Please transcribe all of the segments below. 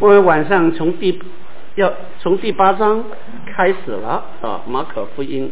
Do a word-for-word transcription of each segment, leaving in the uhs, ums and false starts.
我们晚上从第要从第八章开始了啊，马可福音。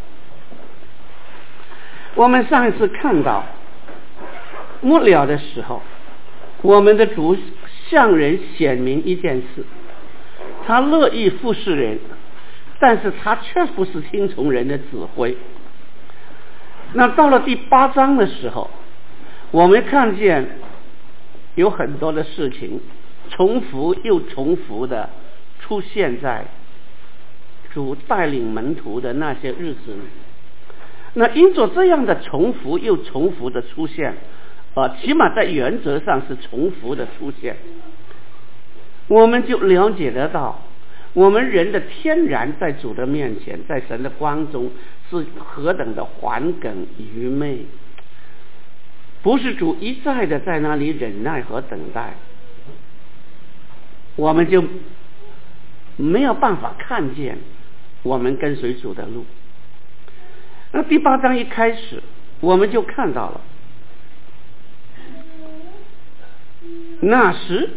我们上一次看到末了的时候，我们的主向人显明一件事，他乐意服侍人，但是他却不是听从人的指挥。那到了第八章的时候，我们看见有很多的事情重复又重复的出现在主带领门徒的那些日子里。那因着这样的重复又重复的出现，呃，起码在原则上是重复的出现，我们就了解得到我们人的天然在主的面前，在神的光中是何等的顽梗愚昧。不是主一再的在那里忍耐和等待，我们就没有办法看见我们跟随主的路。那第八章一开始我们就看到了，那时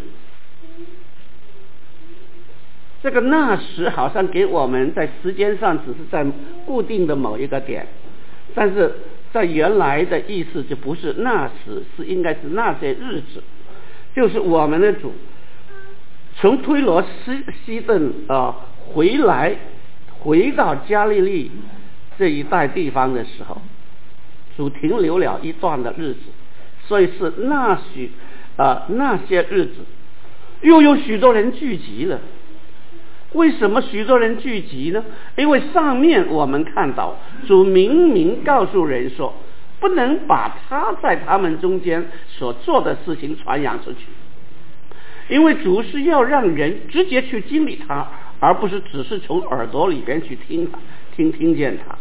这个那时好像给我们在时间上只是在固定的某一个点，但是在原来的意思就不是那时，是应该是那些日子，就是我们的主从推罗西西顿啊回来，回到加利利这一带地方的时候，主停留了一段的日子，所以是那许啊那些日子，又有许多人聚集了。为什么许多人聚集呢？因为上面我们看到主明明告诉人说，不能把他在他们中间所做的事情传扬出去，因为主是要让人直接去经历他，而不是只是从耳朵里边去听他听听见他。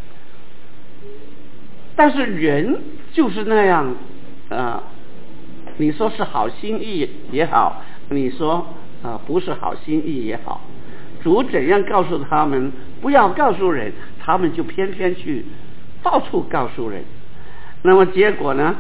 但是人就是那样呃，你说是好心意也好，你说呃不是好心意也好，主怎样告诉他们不要告诉人，他们就偏偏去到处告诉人。那么结果呢，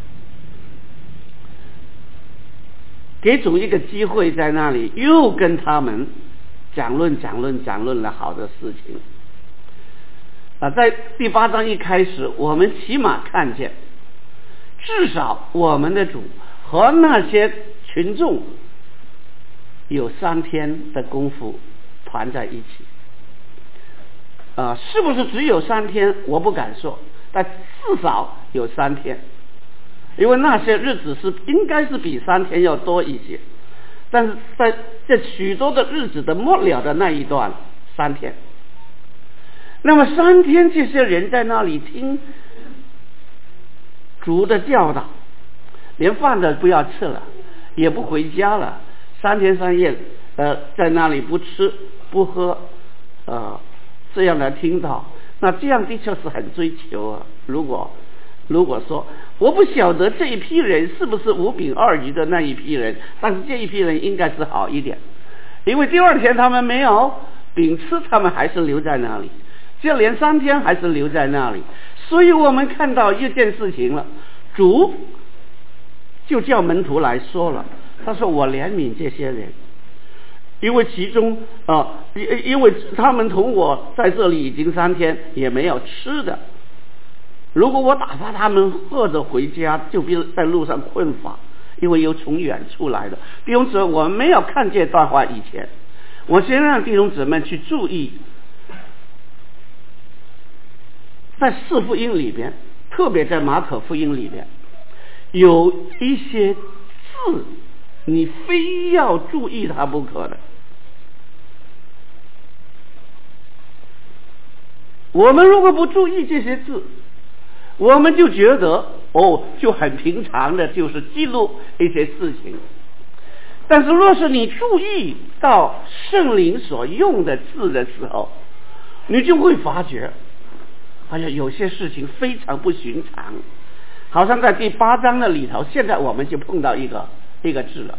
给主一个机会在那里又跟他们讲论讲论讲论了好的事情啊。在第八章一开始，我们起码看见至少我们的主和那些群众有三天的功夫团在一起啊，是不是只有三天我不敢说，但至少有三天，因为那些日子是应该是比三天要多一些，但是在这许多的日子的末了的那一段三天，那么三天这些人在那里听主的教导，连饭都不要吃了，也不回家了，三天三夜呃在那里不吃不喝呃这样来听到，那这样的确是很追求啊。如果如果说我不晓得这一批人是不是五饼二鱼的那一批人，但是这一批人应该是好一点，因为第二天他们没有饼吃，他们还是留在那里，就连三天还是留在那里。所以我们看到一件事情了，主就叫门徒来说了，他说我怜悯这些人，因为其中啊，因因为他们同我在这里已经三天也没有吃的，如果我打发他们饿着回家，就比在路上困乏，因为有从远处来的弟兄姊妹。我们没有看这段话以前，我先让弟兄姊妹去注意，在四福音里边，特别在马可福音里边，有一些字你非要注意它不可的。我们如果不注意这些字，我们就觉得哦，就很平常的就是记录一些事情。但是若是你注意到圣灵所用的字的时候，你就会发觉哎呀，有些事情非常不寻常。好像在第八章的里头，现在我们就碰到一个一个字了。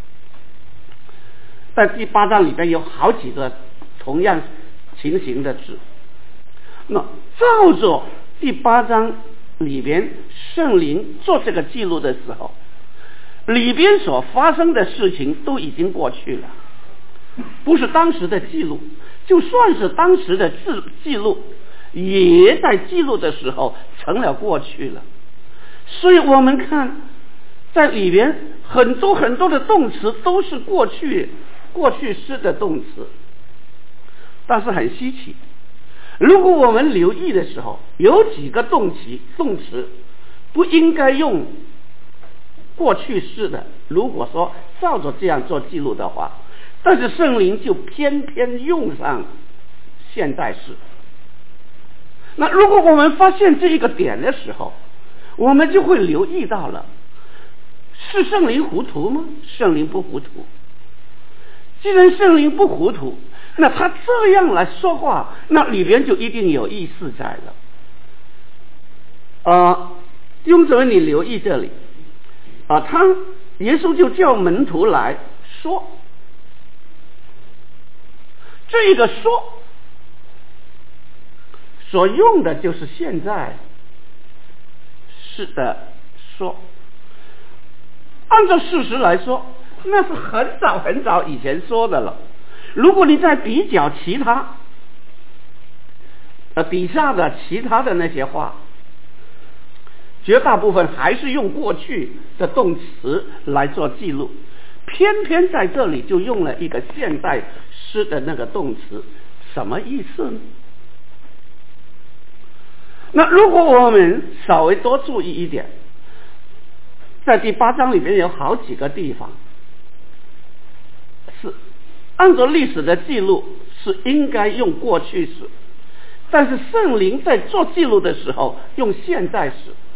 在第八章里边有好几个同样情形的字，那照着第八章里边圣灵做这个记录的时候， 里边所发生的事情都已经过去了，不是当时的记录，就算是当时的记记录，也在记录的时候成了过去了。所以我们看在里边很多很多的动词都是过去过去式的动词，但是很稀奇，如果我们留意的时候，有几个动词动词不应该用过去式的，如果说照着这样做记录的话，但是圣灵就偏偏用上现在式。那如果我们发现这一个点的时候，我们就会留意到了，是圣灵糊涂吗？圣灵不糊涂。既然圣灵不糊涂，那他这样来说话，那里边就一定有意思在了。呃，弟兄姊妹，你留意这里啊，他耶稣就叫门徒来说，这个说所用的就是现在式的说。按照事实来说，那是很早很早以前说的了。如果你再比较其他呃底下的其他的那些话，绝大部分还是用过去的动词来做记录，偏偏在这里就用了一个现在式的那个动词，什么意思呢？那如果我们稍微多注意一点，在第八章里面有好几个地方是按照历史的记录是应该用过去式，但是圣灵在做记录的时候用现在时，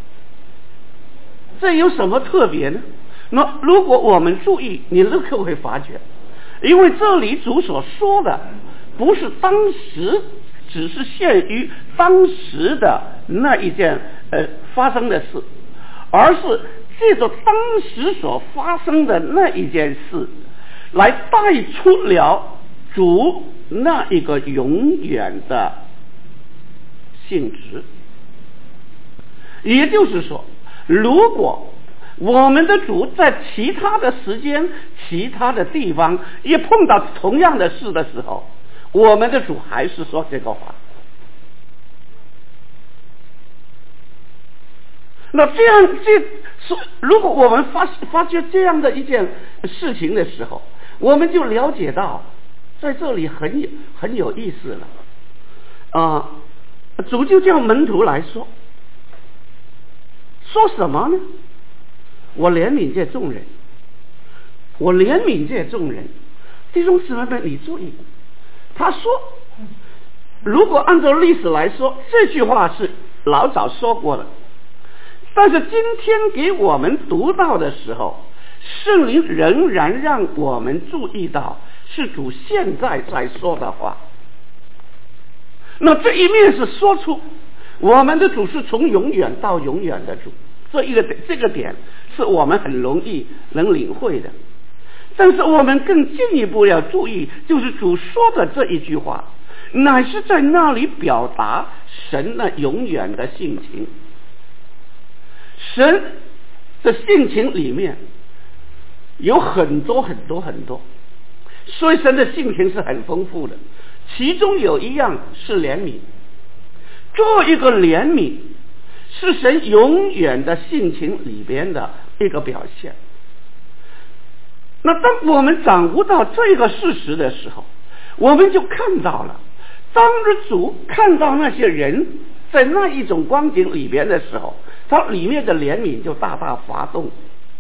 这有什么特别呢？那如果我们注意，你立刻会发觉，因为这里主所说的不是当时只是限于当时的那一件呃发生的事，而是借着当时所发生的那一件事来带出了主那一个永远的性质。也就是说，如果我们的主在其他的时间其他的地方也碰到同样的事的时候，我们的主还是说这个话。那这样这如果我们发发觉这样的一件事情的时候，我们就了解到在这里很有很有意思了啊、呃！主就叫门徒来说，说什么呢？我怜悯这众人，我怜悯这众人。弟兄姊妹们，你注意，他说，如果按照历史来说，这句话是老早说过的，但是今天给我们读到的时候，圣灵仍然让我们注意到是主现在在说的话。那这一面是说出我们的主是从永远到永远的主，这一个这个点是我们很容易能领会的。但是我们更进一步要注意，就是主说的这一句话乃是在那里表达神那永远的性情。神的性情里面有很多很多很多，所以神的性情是很丰富的，其中有一样是怜悯。这一个怜悯是神永远的性情里边的一个表现。那当我们掌握到这个事实的时候，我们就看到了，当日主看到那些人在那一种光景里边的时候，他里面的怜悯就大大发动。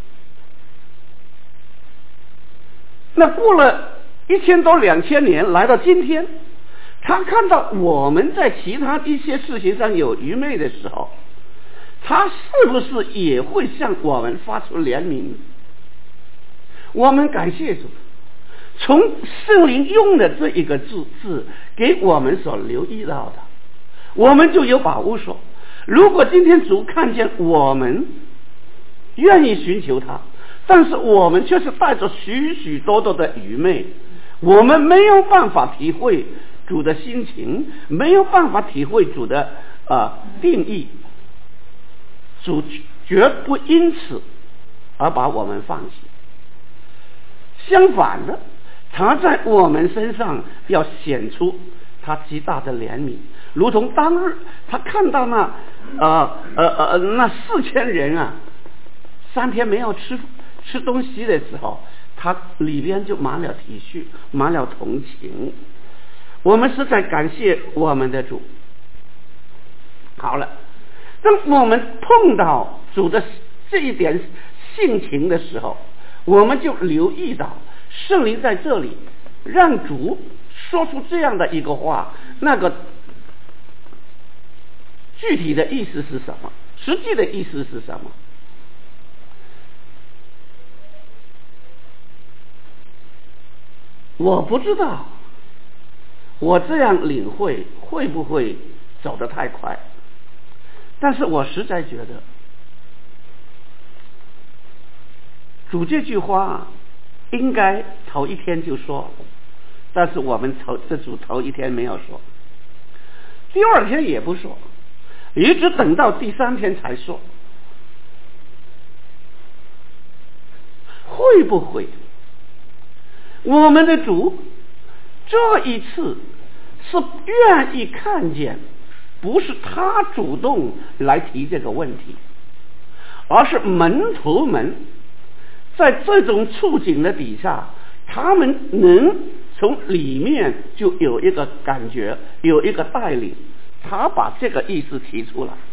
那过了一千多两千年，来到今天，他看到我们在其他一些事情上有愚昧的时候，他是不是也会向我们发出怜悯？我们感谢主，从圣灵用的这一个字字给我们所留意到的，我们就有把握说，如果今天主看见我们愿意寻求他，但是我们却是带着许许多多的愚昧，我们没有办法体会主的心情，没有办法体会主的啊、呃、定义，主绝不因此啊、 而把我们放弃。相反的，他在我们身上要显出他极大的怜悯，如同当日他看到那呃呃呃那四千人啊，三天没有吃吃东西的时候，他里边就满了体恤，满了同情。我们是在感谢我们的主。好了，当我们碰到主的这一点性情的时候，我们就留意到圣灵在这里让主说出这样的一个话，那个具体的意思是什么？实际的意思是什么？我不知道，我这样领会会不会走得太快？但是我实在觉得，主这句话啊，应该头一天就说，但是我们头这主头一天没有说，第二天也不说，一直等到第三天才说。会不会我们的主这一次是愿意看见，不是他主动来提这个问题，而是门徒们在这种处境的底下，他们能从里面就有一个感觉，有一个带领，他把这个意思提出来。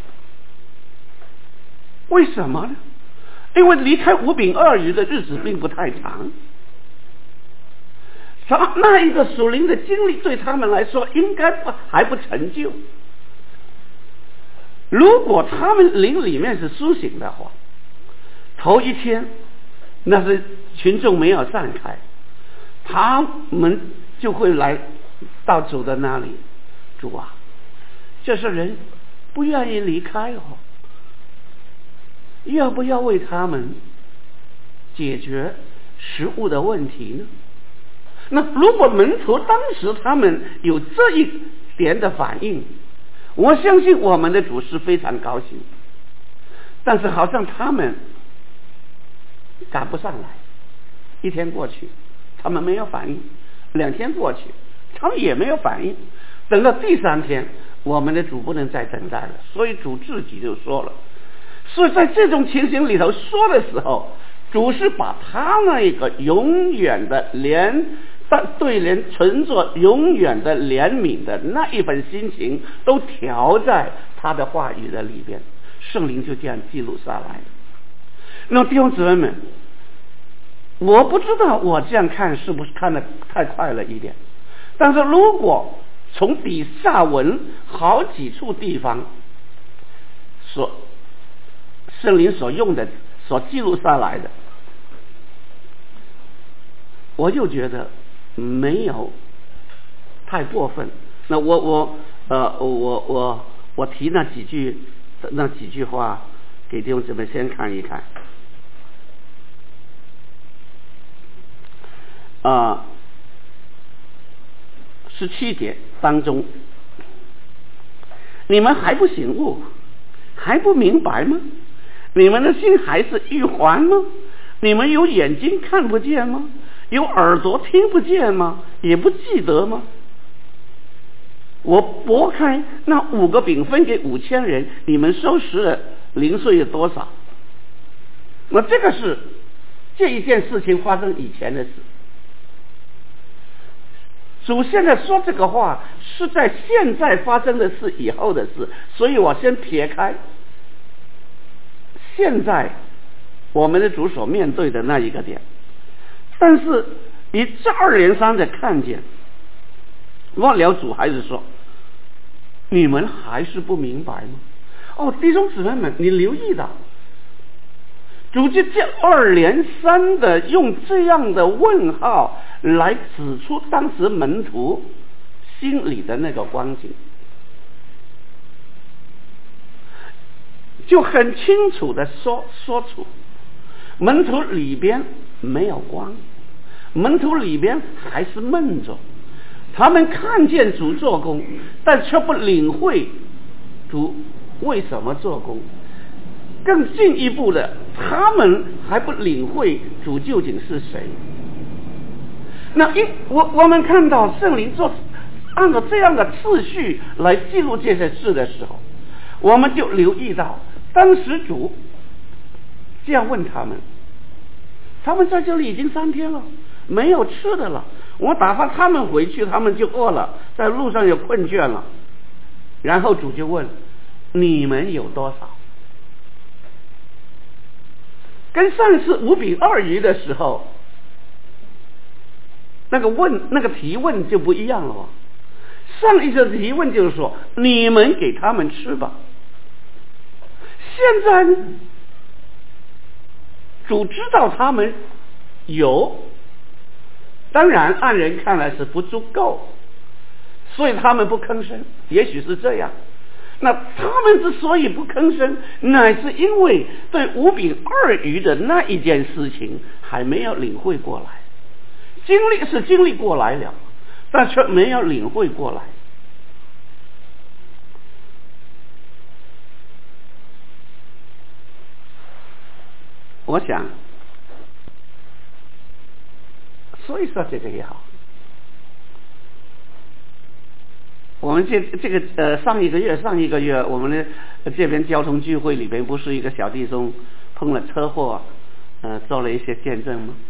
为什么呢？因为离开五饼二鱼的日子并不太长，他那一个属灵的经历对他们来说应该不还不成就。如果他们灵里面是苏醒的话，头一天那是群众没有散开，他们就会来到主的那里，主啊，这些人不愿意离开哦，要不要为他们解决食物的问题呢？那如果门徒当时他们有这一点的反应，我相信我们的主是非常高兴。但是好像他们赶不上来，一天过去他们没有反应，两天过去他们也没有反应，等到第三天我们的主不能再等待了，所以主自己就说了。所以在这种情形里头说的时候，主是把他那一个永远的怜对人存着永远的怜悯的那一份心情都调在他的话语的里边，圣灵就这样记录下来。那弟兄姊妹们，我不知道我这样看是不是看得太快了一点，但是如果从底下文好几处地方所圣灵所用的所记录下来的，我就觉得没有太过分。那我我呃我我我提那几句那几句话给弟兄姊妹先看一看。啊，十七节当中，你们还不醒悟，还不明白吗？你们的心还是愚顽吗？你们有眼睛看不见吗？有耳朵听不见吗？也不记得吗？我拨开那五个饼分给五千人，你们收拾了零碎有多少？那这个是这一件事情发生以前的事。主现在说这个话是在现在发生的事以后的事，所以我先撇开现在我们的主所面对的那一个点，但是你这二连三的看见，忘了主还是说你们还是不明白吗？哦，弟兄姊妹们，你留意到主就这二连三的用这样的问号来指出当时门徒心里的那个光景，就很清楚的说说出门徒里边没有光，门徒里边还是闷着，他们看见主做工，但却不领会主为什么做工。 更进一步的，他们还不领会主究竟是谁。那一我我们看到圣灵做按照这样的次序来记录这些事的时候，我们就留意到，当时主这样问他们，他们在这里已经三天了，没有吃的了，我打发他们回去，他们就饿了，在路上也困倦了。然后主就问，你们有多少？跟上次五饼二鱼的时候，那个问那个提问就不一样了。上一次提问就是说，你们给他们吃吧。现在呢，主知道他们有，当然按人看来是不足够，所以他们不吭声，也许是这样。那他们之所以不吭声，乃是因为对五饼二鱼的那一件事情还没有领会过来。经历是经历过来了，但却没有领会过来。我想，所以说这个也好。我们这这个呃上一个月上一个月我们的这边交通聚会里边不是一个小弟兄碰了车祸，呃做了一些见证吗？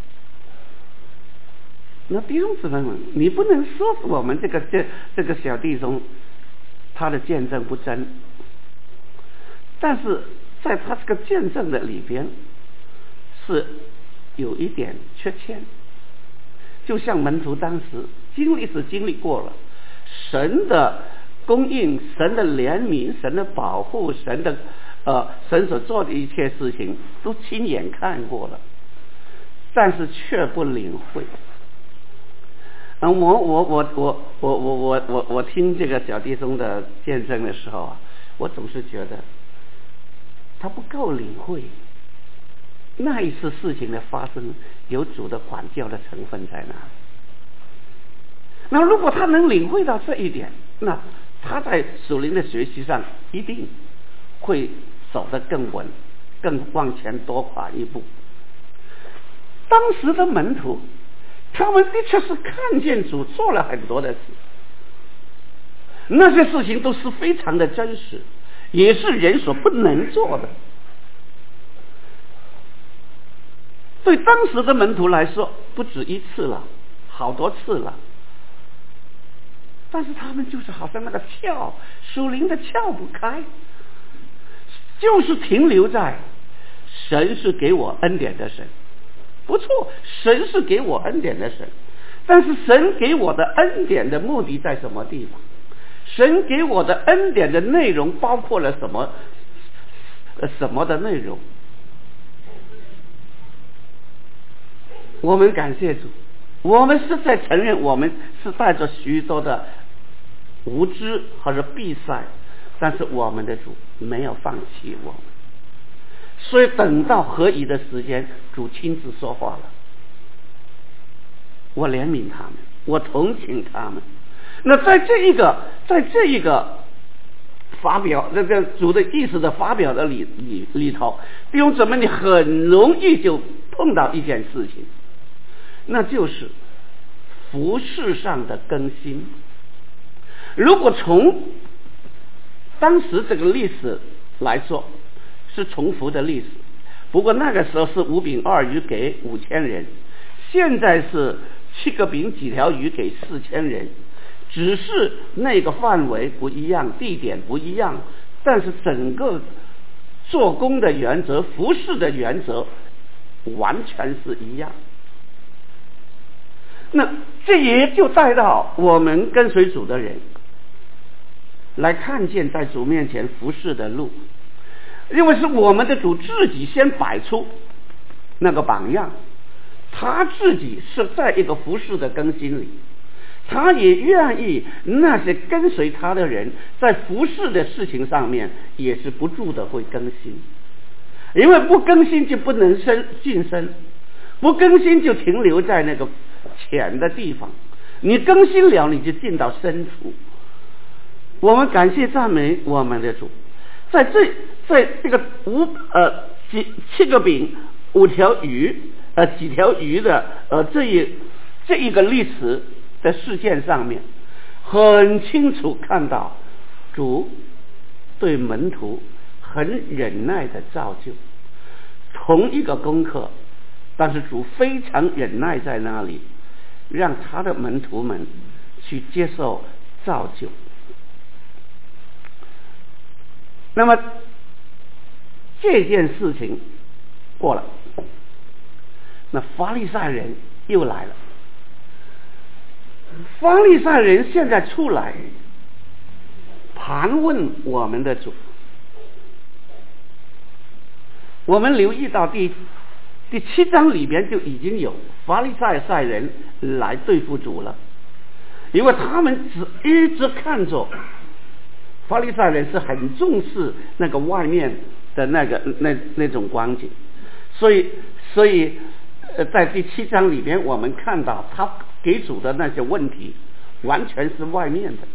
那弟兄姊妹们，你不能说我们这个这这个小弟兄他的见证不真，但是在他这个见证的里边是有一点缺欠，就像门徒当时经历是经历过了。神的供应，神的怜悯，神的保护，神的呃，神所做的一切事情都亲眼看过了，但是却不领会。嗯，我我我我我我我我我听这个小弟兄的见证的时候啊，我总是觉得他不够领会那一次事情的发生有主的管教的成分在哪里。那如果他能领会到这一点，那他在属灵的学习上一定会走得更稳，更往前多跨一步。当时的门徒，他们的确是看见主做了很多的事，那些事情都是非常的真实，也是人所不能做的。对当时的门徒来说，不止一次了，好多次了。但是他们就是好像那个窍，属灵的窍不开，就是停留在神是给我恩典的神，不错，神是给我恩典的神，但是神给我的恩典的目的在什么地方？神给我的恩典的内容包括了什么？呃，什么的内容？我们感谢主，我们是在承认我们是带着许多的无知或者闭塞，但是我们的主没有放弃我们，所以等到合宜的时间，主亲自说话了。我怜悯他们，我同情他们。那在这一个在这一个发表这个主的意思的发表的里里里头，弟兄姊妹，你很容易就碰到一件事情，那就是服事上的更新。如果从当时这个历史来说，是重复的历史，不过那个时候是五饼二鱼给五千人，现在是七个饼几条鱼给四千人，只是那个范围不一样，地点不一样，但是整个做工的原则、服事的原则完全是一样。那这也就带到我们跟随主的人来看见在主面前服事的路，因为是我们的主自己先摆出那个榜样，他自己是在一个服事的更新里，他也愿意那些跟随他的人在服事的事情上面也是不住的会更新，因为不更新就不能升晋升，不更新就停留在那个浅的地方，你更新了你就进到深处。我们感谢赞美我们的主， 在这在这个五呃几七个饼五条鱼呃几条鱼的呃这一这一个历史的事件上面，很清楚看到主对门徒很忍耐的造就。同一个功课，但是主非常忍耐在那里，让他的门徒们去接受造就。那么这件事情过了，那法利赛人又来了。法利赛人现在出来盘问我们的主。我们留意到第第七章里边就已经有法利赛赛人来对付主了，因为他们只一直看着法利赛人是很重视那个外面的那个那那种光景，所以所以呃在第七章里边我们看到他给主的那些问题完全是外面的，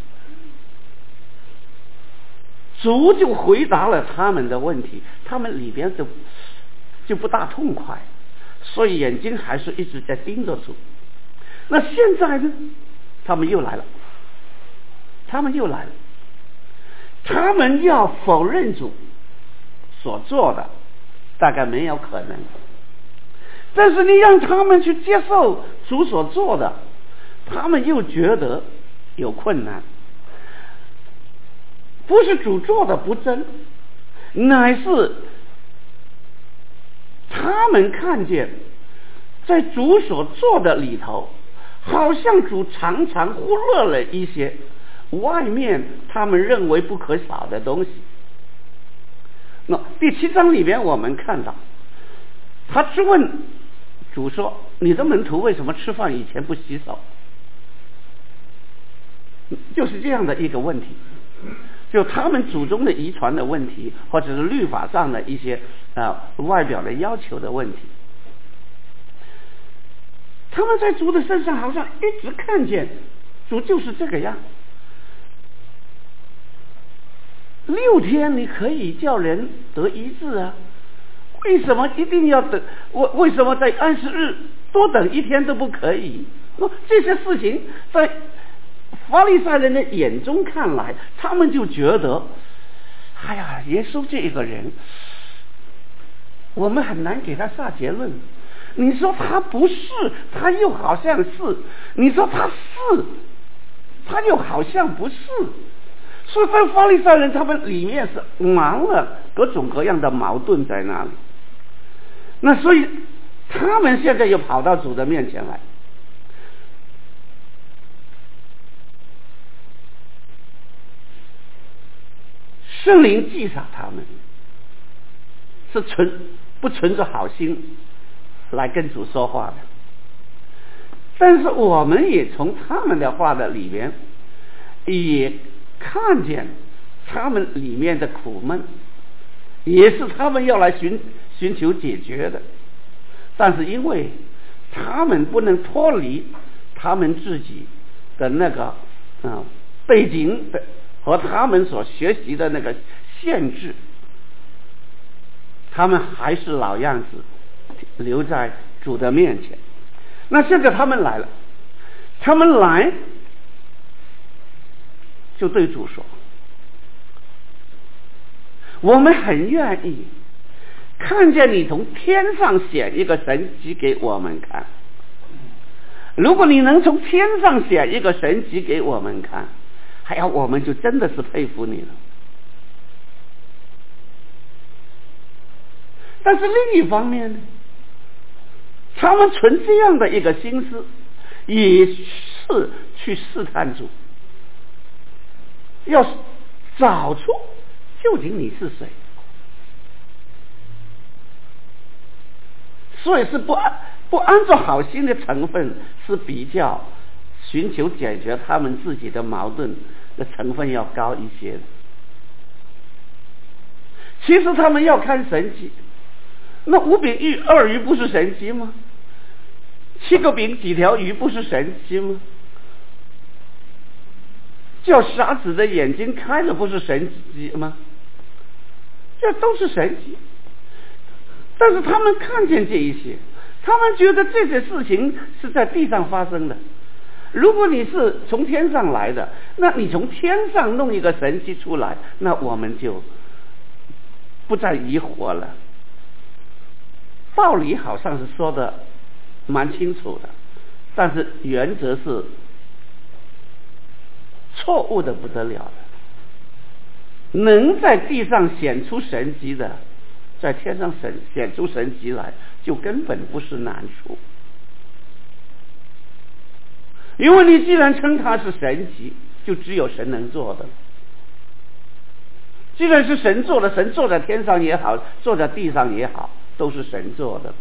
主就回答了他们的问题，他们里边就就不大痛快，所以眼睛还是一直在盯着主。那现在呢，他们又来了，他们又来了，他们要否认主所做的，大概没有可能。但是你让他们去接受主所做的，他们又觉得有困难。不是主做的不真，乃是他们看见在主所做的里头，好像主常常忽略了一些外面他们认为不可少的东西。那第七章里边我们看到，他质问主说：“你的门徒为什么吃饭以前不洗手？”就是这样的一个问题。就他们祖宗的遗传的问题，或者是律法上的一些呃外表的要求的问题，他们在主的身上好像一直看见主就是这个样。六天你可以叫人得医治啊，为什么一定要等？为为什么在安息日多等一天都不可以？那这些事情在法利赛人的眼中看来，他们就觉得，哎呀，耶稣这一个人，我们很难给他下结论。你说他不是，他又好像是；你说他是，他又好像不是。所以在法利赛人他们里面是满了各种各样的矛盾在那里。那所以他们现在又跑到主的面前来。圣灵记上他们是存不存着好心来跟主说话的，但是我们也从他们的话的里面也看见他们里面的苦闷，也是他们要来寻寻求解决的，但是因为他们不能脱离他们自己的那个啊背景的和他们所学习的那个限制，他们还是老样子留在主的面前。那现在他们来了，他们来就对主说：“我们很愿意看见你从天上显一个神迹给我们看。如果你能从天上显一个神迹给我们看，哎呀，我们就真的是佩服你了。”但是另一方面呢，他们存这样的一个心思，也是去试探主，要找出究竟你是谁。所以是不按不按照好心的成分，是比较寻求解决他们自己的矛盾的成分要高一些的。其实他们要看神迹，那五饼鱼二鱼不是神迹吗？七个饼几条鱼不是神迹吗？叫傻子的眼睛开了不是神迹吗？ 这都是神迹。但是他们看见这一些，他们觉得这些事情是在地上发生的。如果你是从天上来的，那你从天上弄一个神迹出来，那我们就不再疑惑了。道理好像是说的蛮清楚的，但是原则是错误的不得了的。能在地上显出神迹的，在天上显显出神迹来，就根本不是难处。因为你既然称它是神迹，就只有神能做的。既然是神做的，神坐在天上也好，坐在地上也好，都是神做的。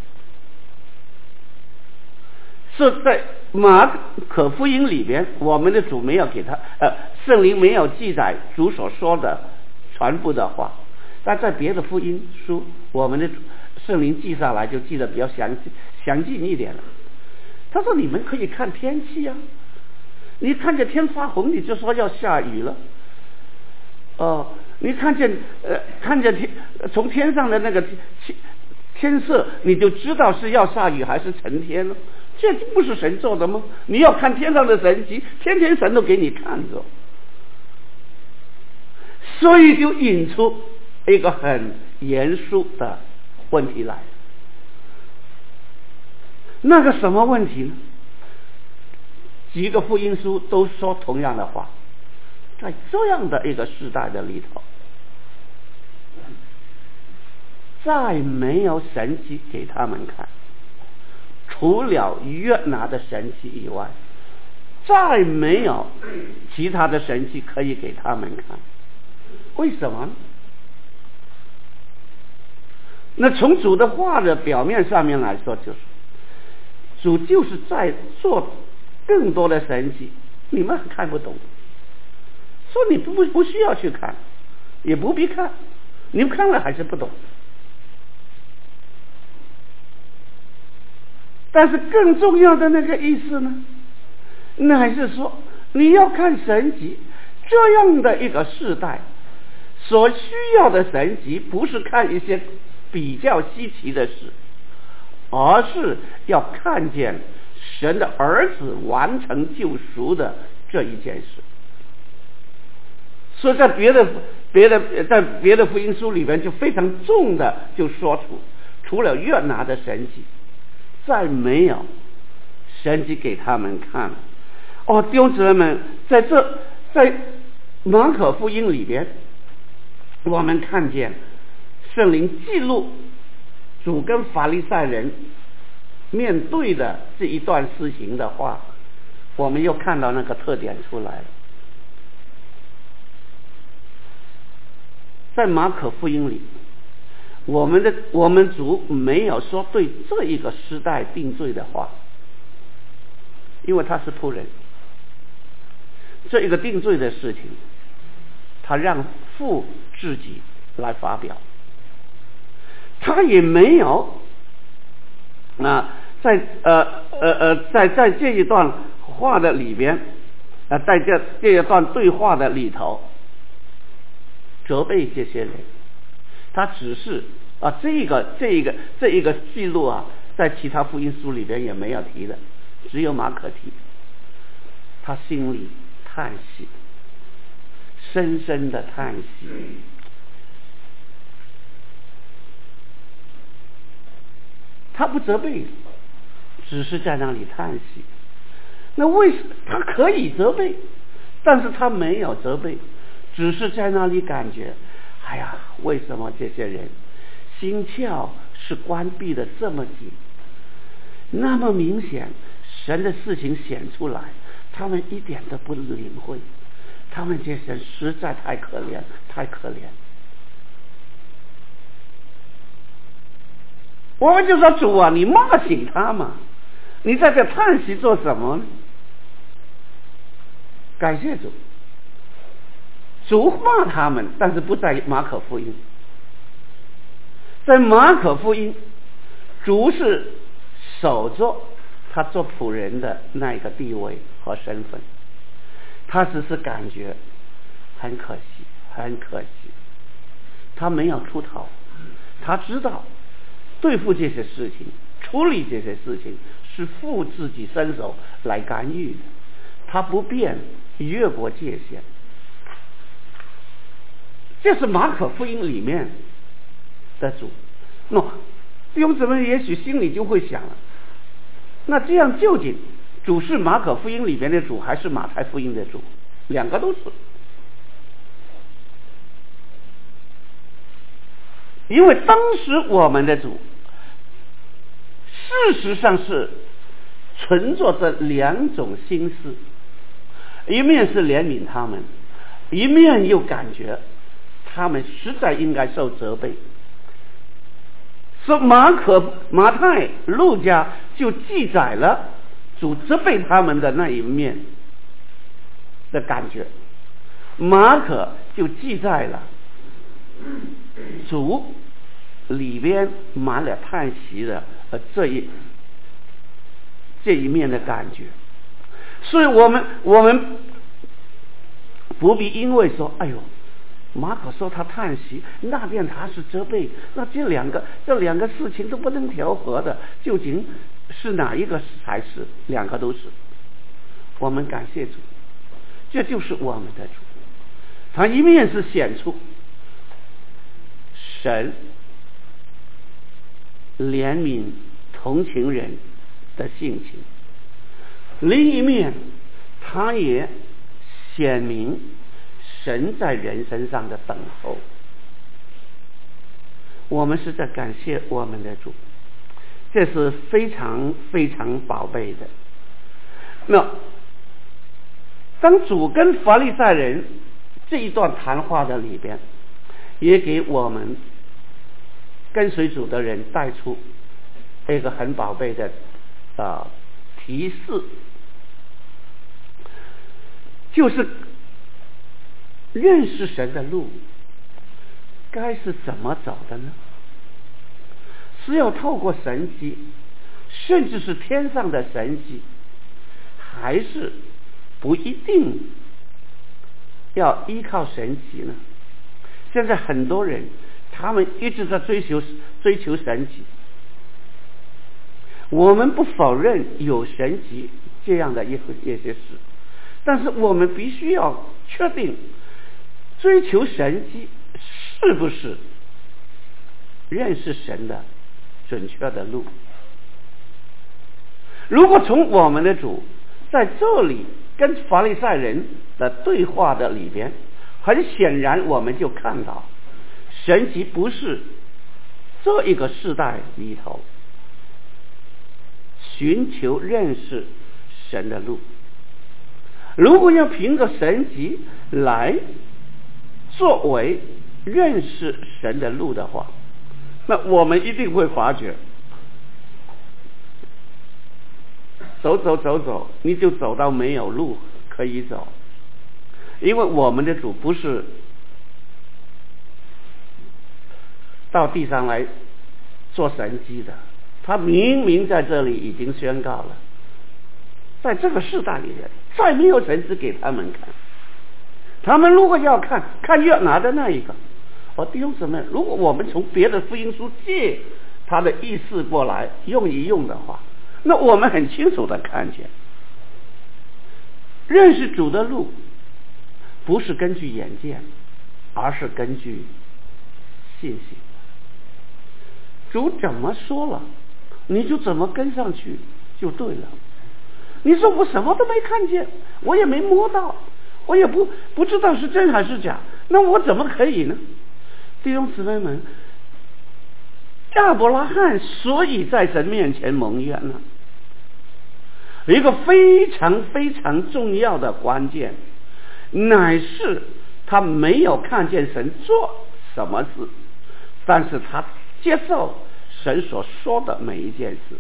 是在马可福音里边，我们的主没有给他呃圣灵没有记载主所说的全部的话，但在别的福音书，我们的圣灵记下来就记得比较详细详尽一点了。他说你们可以看天气啊，你看见天发红，你就说要下雨了。哦，你看见呃看见天从天上的那个天天色，你就知道是要下雨还是晴天了。这不是神做的吗？你要看天上的神迹，天天神都给你看着，所以就引出一个很严肃的问题来。那个什么问题呢？几个福音书都说同样的话，在这样的一个时代的里头，再没有神迹给他们看，除了约拿的神迹以外，再没有其他的神迹可以给他们看。为什么呢？那从主的话的表面上面来说，就是主就是在做更多的神迹，你们还看不懂，说你不不需要去看，也不必看，你们看了还是不懂。但是更重要的那个意思呢，乃是说你要看神迹，这样的一个世代所需要的神迹，不是看一些比较稀奇的事，而是要看见神的儿子完成救赎的这一件事。所以在别的别的在别的福音书里边就非常重的就说出，除了约拿的神迹，再没有神迹给他们看。哦，弟兄姊妹们，在这在马可福音里边，我们看见圣灵记录主跟法利赛人面对的这一段事情的话，我们又看到那个特点出来了。在马可福音里，我们的我们主没有说对这一个时代定罪的话，因为他是仆人，这一个定罪的事情他让父自己来发表，他也没有啊在呃呃呃在在这一段话的里边啊、呃、在这这一段对话的里头责备这些人，他只是啊这个这一个这一个记录啊，在其他福音书里边也没有提的，只有马可提。他心里叹息，深深的叹息。他不责备，只是在那里叹息。那为什么他可以责备，但是他没有责备，只是在那里感觉，哎呀，为什么这些人心窍是关闭的这么紧，那么明显神的事情显出来，他们一点都不领会，他们这些人实在太可怜，太可怜。我们就说主啊，你骂醒他嘛，你在这叹息做什么呢？感谢主，主骂他们，但是不在马可福音。在马可福音，主是守着他做仆人的那一个地位和身份，他只是感觉很可惜，很可惜， 他没有出头，他知道对付这些事情，处理这些事情是父自己伸手来干预的，他不便越过界限。这是马可福音里面的主。那弟兄姊妹也许心里就会想了，那这样究竟主是马可福音里面的主还是马太福音的主？两个都是。因为当时我们的主事实上是存着这两种心思，一面是怜悯他们，一面又感觉他们实在应该受责备。说马可、马太、路加就记载了主责备他们的那一面的感觉，马可就记载了主里边满了叹息的呃这一这一面的感觉。所以我们我们不必因为说哎呦马可说他叹息，那边他是责备，那这两个这两个事情都不能调和的，究竟是哪一个才是？两个都是。我们感谢主，这就是我们的主。他一面是显出神怜悯同情人的性情，另一面他也显明神在人身上的等候。我们是在感谢我们的主，这是非常非常宝贝的。那当主跟法利赛人这一段谈话的里边，也给我们跟随主的人带出一个很宝贝的啊、呃、提示，就是认识神的路该是怎么走的呢？是要透过神迹，甚至是天上的神迹，还是不一定要依靠神迹呢？现在很多人他们一直在追求追求神迹，我们不否认有神迹这样的一一些事，但是我们必须要确定追求神迹是不是认识神的准确的路。如果从我们的主在这里跟法利赛人的对话的里边，很显然我们就看到神迹不是这一个世代里头寻求认识神的路。如果要凭着神迹来作为认识神的路的话，那我们一定会发觉走走走走你就走到没有路可以走。因为我们的主不是到地上来做神迹的，他明明在这里已经宣告了，在这个世代里面再没有神迹给他们看。他们如果要看看约拿的那一个，哦，弟兄姊妹，如果我们从别的福音书借他的意思过来用一用的话，那我们很清楚的看见，认识主的路不是根据眼见，而是根据信心。主怎么说了，你就怎么跟上去就对了。你说我什么都没看见，我也没摸到，我也不不知道是真还是假，那我怎么可以呢？弟兄姊妹们，亚伯拉罕所以在神面前蒙冤呢，一个非常非常重要的关键，乃是他没有看见神做什么事，但是他接受神所说的每一件事。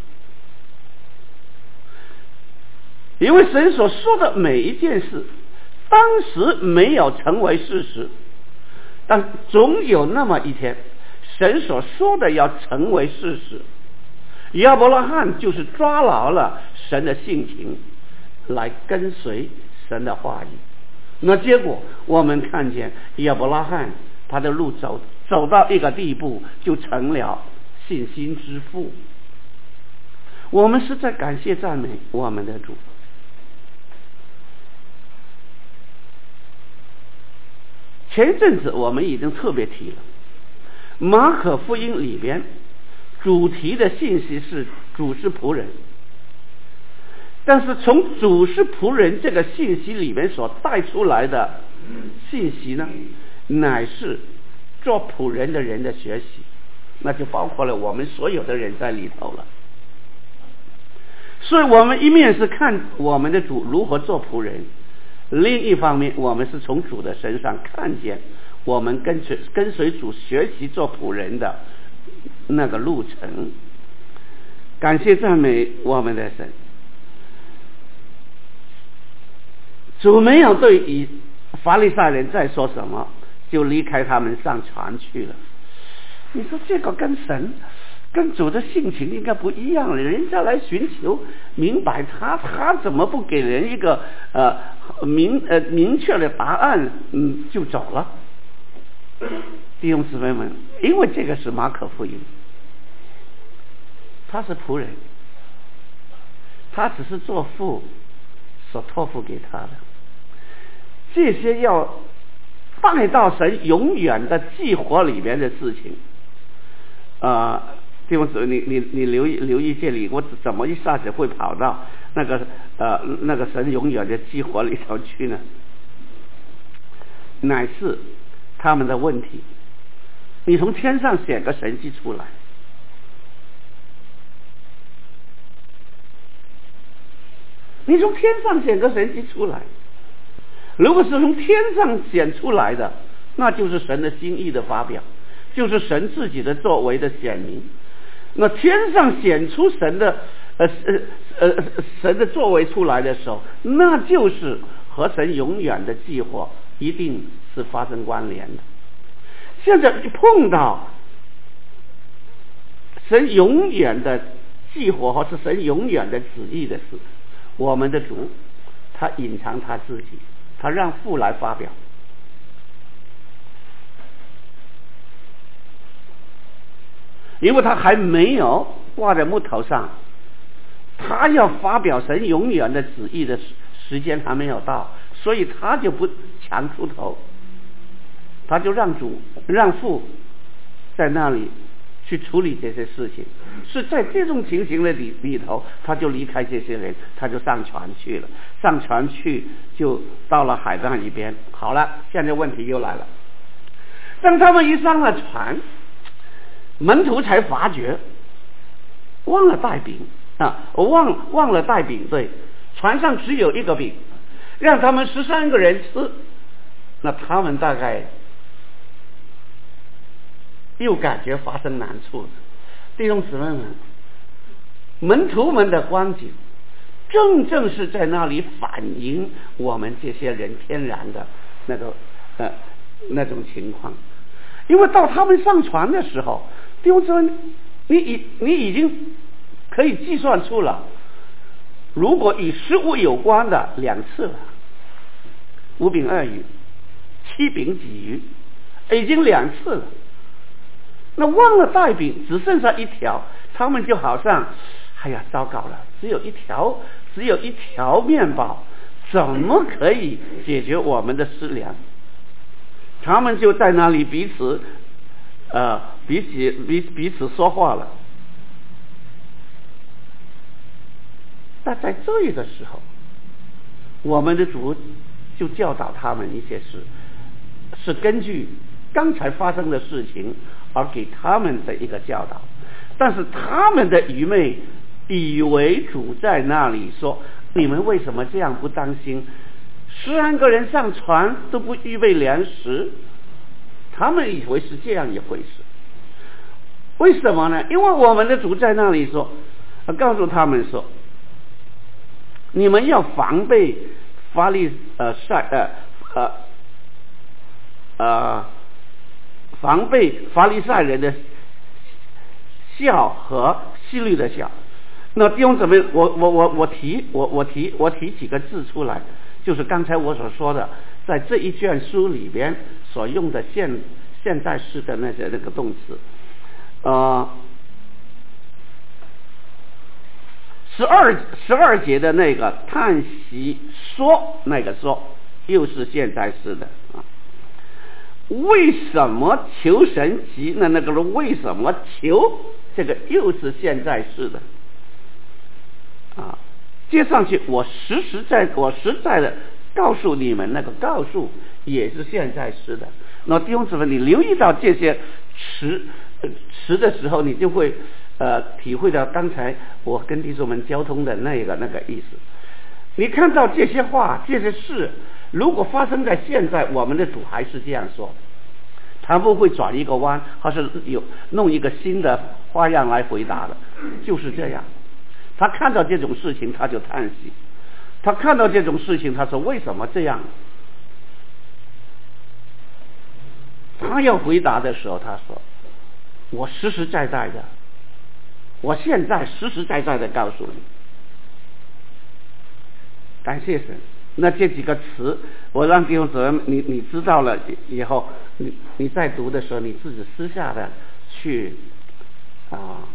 因为神所说的每一件事当时没有成为事实，但总有那么一天神所说的要成为事实。亚伯拉罕就是抓牢了神的性情来跟随神的话语，那结果我们看见亚伯拉罕他的路走走到一个地步，就成了信心之父。我们是在感谢赞美我们的主。前一阵子我们已经特别提了，马可福音里边主题的信息是主是仆人，但是从主是仆人这个信息里面所带出来的信息呢，乃是做仆人的人的学习，那就包括了我们所有的人在里头了。所以我们一面是看我们的主如何做仆人，另一方面我们是从主的身上看见我们跟随跟随主学习做仆人的那个路程。感谢赞美我们的神，主没有对以法利赛人再说什么，就离开他们上船去了。你说这个跟神跟主的性情应该不一样了，人家来寻求明白他，他怎么不给人一个呃明呃明确的答案，嗯，就走了？弟兄姊妹们，因为这个是马可福音，他是仆人，他只是做父所托付给他的，这些要带到神永远的计划里面的事情，啊、呃。弟兄姊妹，你你你留意留意这里，我怎么一下子会跑到那个呃那个神永远的计划里头去呢？乃是他们的问题。你从天上显个神迹出来，你从天上显个神迹出来，如果是从天上显出来的，那就是神的心意的发表，就是神自己的作为的显明。那天上显出神的呃呃呃神的作为出来的时候，那就是和神永远的计划一定是发生关联的。现在碰到神永远的计划或是神永远的旨意的事，我们的主他隐藏他自己，他让父来发表。因为他还没有挂在木头上，他要发表神永远的旨意的时间还没有到，所以他就不强出头，他就让主让父在那里去处理这些事情。是在这种情形的里里头，他就离开这些人，他就上船去了。上船去就到了海岸一边。好了，现在问题又来了，当他们一上了船，门徒才发觉忘了带饼啊，忘忘了带饼，对，船上只有一个饼，让他们十三个人吃，那他们大概又感觉发生难处了。弟兄姊妹们，门徒们的光景正正是在那里反映我们这些人天然的那个呃那种情况。因为到他们上船的时候，弟兄姊妹，你已你已经可以计算出了，如果与食物有关的两次了，五饼二鱼，七饼几鱼，已经两次了。那忘了带饼，只剩下一条，他们就好像，哎呀，糟糕了，只有一条，只有一条面包，怎么可以解决我们的食粮？他们就在那里彼此，呃，彼此彼彼此说话了。那在这个时候，我们的主就教导他们一些事，是根据刚才发生的事情而给他们的一个教导。但是他们的愚昧以为主在那里说，你们为什么这样不当心？十三个人上船都不预备粮食，他们以为是这样一回事。为什么呢？因为我们的主在那里说，告诉他们说，你们要防备法利呃赛呃呃呃防备法利赛人的笑和希律的笑。那弟兄姊妹，我我我我提我我提我提几个字出来，就是刚才我所说的，在这一卷书里边所用的现现在式的那些那个动词，呃，十二十二节的那个叹息说那个说又是现在式的啊。为什么求神奇？那那个为什么求？这个又是现在式的啊。接上去，我实实在我实在的告诉你们，那个告诉也是现在式的。那弟兄姊妹，你留意到这些词词的时候，你就会呃体会到刚才我跟弟兄们交通的那个那个意思。你看到这些话这些事如果发生在现在，我们的主还是这样说，他不会转一个弯，或是有弄一个新的花样来回答的，就是这样。他看到这种事情他就叹息，他看到这种事情他说为什么这样。他要回答的时候他说我实实在在的，我现在实实在在的告诉你。感谢神。那这几个词我让弟兄姊妹你你知道了以后，你你在读的时候你自己私下的去啊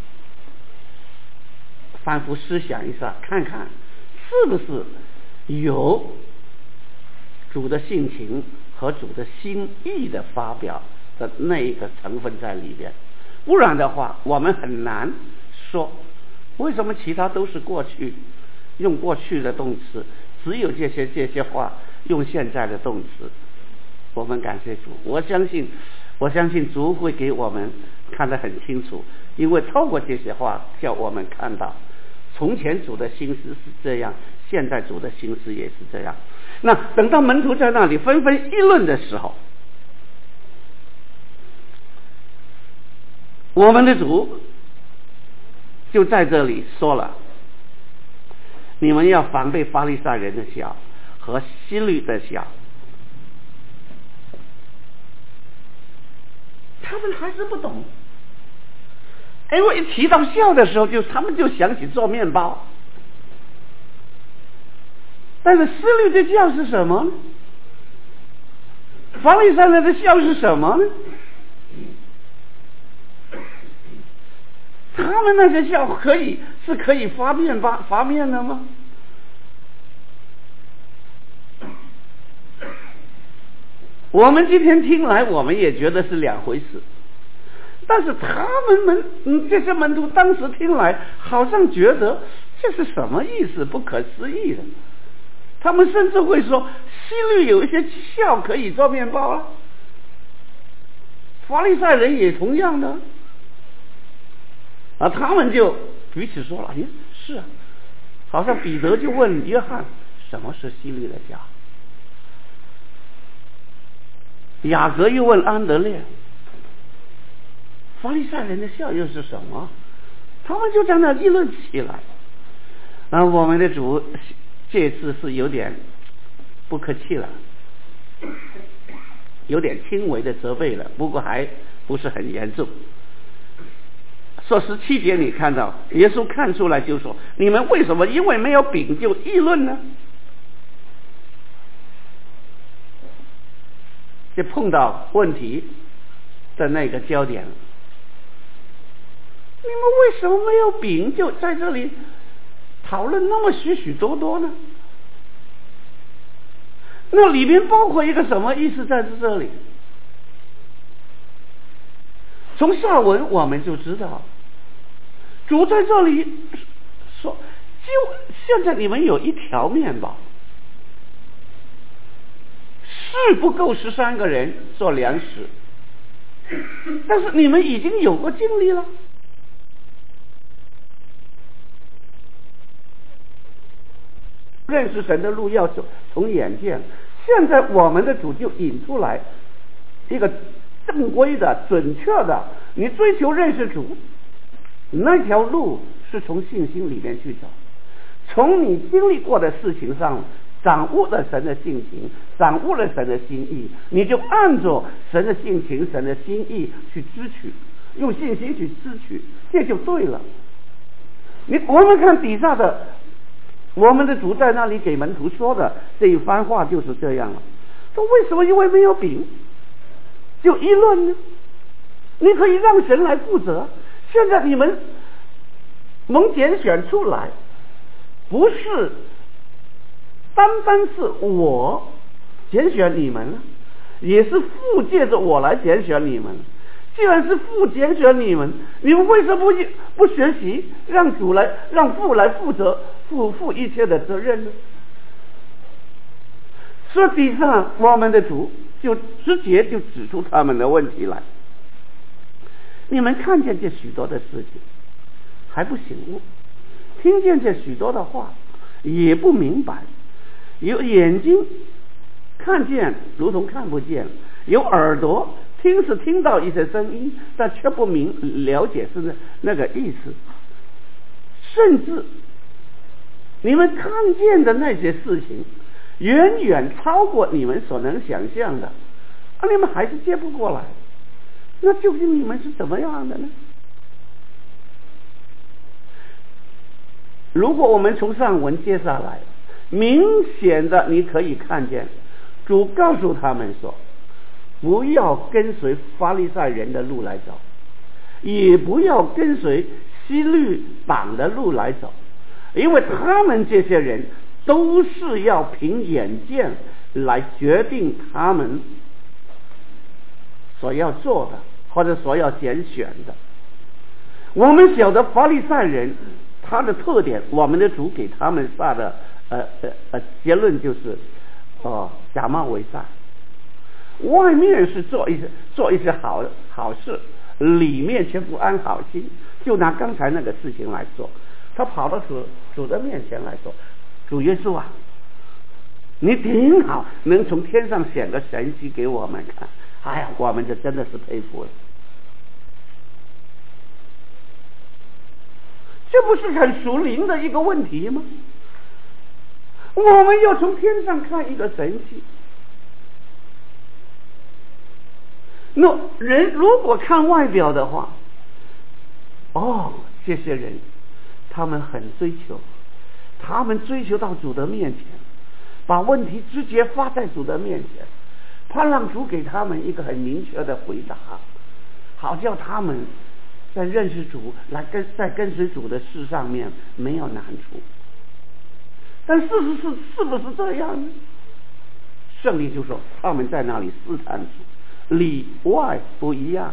反复思想一下，看看是不是有主的性情和主的心意的发表的那一个成分在里边。不然的话我们很难说为什么其他都是过去用过去的动词，只有这些这些话用现在的动词。我们感谢主，我相信我相信主会给我们看得很清楚，因为透过这些话叫我们看到从前主的心思是这样，现在主的心思也是这样。那等到门徒在那里纷纷议论的时候，我们的主就在这里说了，你们要防备法利赛人的笑和希律的笑。他们还是不懂，因为一提到笑的时候就他们就想起做面包。但是希律的笑是什么呢？法利赛人的笑是什么呢？他们那些笑可以是可以发面发发面的吗？我们今天听来我们也觉得是两回事，但是他们门嗯这些门徒当时听来好像觉得这是什么意思，不可思议的。他们甚至会说希律有一些笑可以做面包啊，法利赛人也同样的啊。他们就彼此说了，哎，是啊，好像彼得就问约翰什么是希律的笑，雅各又问安德烈法利赛人的笑又是什么，他们就在那议论起来。啊，我们的主这次是有点不客气了，有点轻微的责备了，不过还不是很严重。说十七节你看到耶稣看出来就说，你们为什么因为没有饼就议论呢？就碰到问题的那个焦点了。你们为什么没有饼就在这里讨论那么许许多多呢？那里面包括一个什么意思在这里？从下文我们就知道，主在这里说，就现在你们有一条面包，是不够十三个人做粮食，但是你们已经有过经历了。认识神的路要从眼见，现在我们的主就引出来一个正规的准确的，你追求认识主那条路是从信心里面去走，从你经历过的事情上掌握了神的性情，掌握了神的心意，你就按着神的性情神的心意去支取，用信心去支取，这就对了。你我们看底下的我们的主在那里给门徒说的这一番话就是这样了，说为什么因为没有饼， 就议论呢？你可以让神来负责。现在你们蒙拣选出来，不是单单是我拣选你们了，也是父借着我来拣选你们。既然是父拣选你们，你们为什么不不学习让主来让父来负责负负一切的责任呢？实际上我们的主就直接就指出他们的问题来。你们看见这许多的事情还不醒悟，听见这许多的话也不明白，有眼睛看见如同看不见，有耳朵听是听到一些声音，但却不明了解是那那个意思。甚至你们看见的那些事情远远超过你们所能想象的，而你们还是接不过来。那究竟你们是怎么样的呢？如果我们从上文接下来，明显的你可以看见主告诉他们说，不要跟随法利赛人的路来走，也不要跟随希律党的路来走，因为他们这些人都是要凭眼见来决定他们所要做的或者所要拣选的。我们晓得法利赛人他的特点，我们的主给他们下的呃呃呃结论就是哦，假冒伪善，外面是做一些做一些好好事，里面却不安好心。就拿刚才那个事情来说，他跑到主主的面前来说，主耶稣啊，你挺好，能从天上显个神迹给我们看，哎呀，我们就真的是佩服了。这不是很属灵的一个问题吗？我们要从天上看一个神迹。那人如果看外表的话，哦，这些人他们很追求，他们追求到主的面前，把问题直接发在主的面前，盼让主给他们一个很明确的回答，好叫他们在认识主来跟在跟随主的事上面没有难处。但事实是是不是这样呢？圣灵就说他们在那里试探主，里外不一样，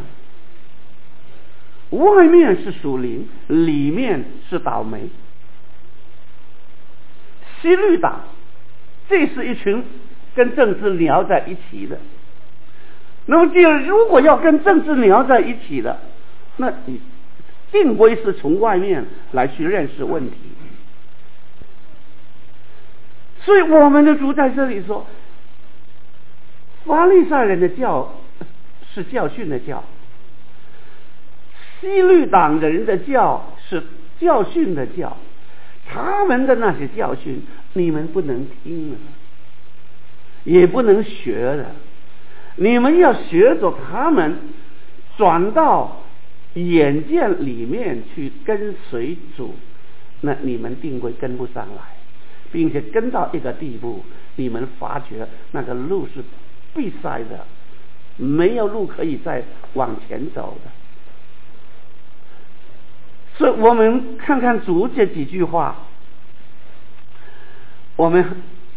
外面是属灵，里面是倒霉。希律党这是一群跟政治聊在一起的，那么就如果要跟政治聊在一起的，那你定规是从外面来去认识问题。所以我们的主在这里说，法利赛人的教是教训的教，希律党的人的教是教训的教，他们的那些教训你们不能听的，也不能学的，你们要学着他们转到眼见里面去跟随主，那你们定会跟不上来，并且跟到一个地步，你们发觉那个路是闭塞的，没有路可以再往前走的。所以我们看看主这几句话，我们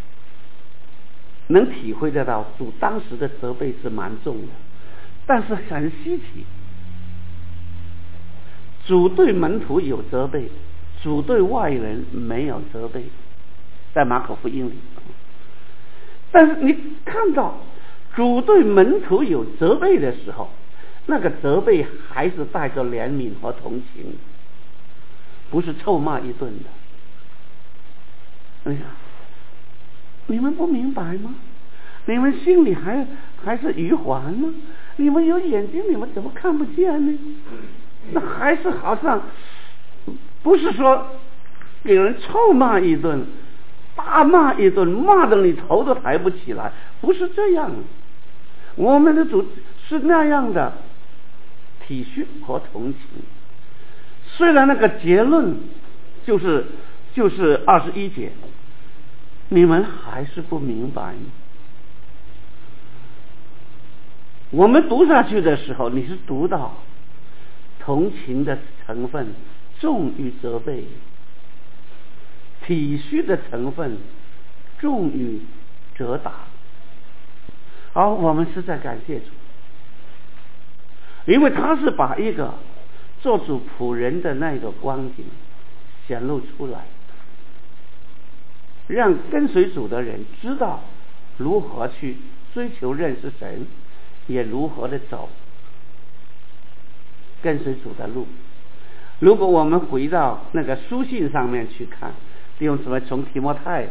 能体会得到主当时的责备是蛮重的，但是很稀奇，主对门徒有责备，主对外人没有责备，在马可福音里。但是你看到主对门徒有责备的时候，那个责备还是带着怜悯和同情，不是臭骂一顿的。哎呀，你们不明白吗？你们心里还还是愚顽吗？你们有眼睛，你们怎么看不见呢？那还是好像不是说给人臭骂一顿，大骂一顿，骂得你头都抬不起来，不是这样。我们的主是那样的体恤和同情。虽然那个结论就是就是二十一节，你们还是不明白。 我们读下去的时候，你是读到同情的成分重于责备，体恤的成分重于责打。好，我们是在感谢主，因为他是把一个做主仆人的那个光景显露出来，让跟随主的人知道如何去追求认识神，也如何的走跟随主的路。如果我们回到那个书信上面去看，弟兄姊妹，从提摩太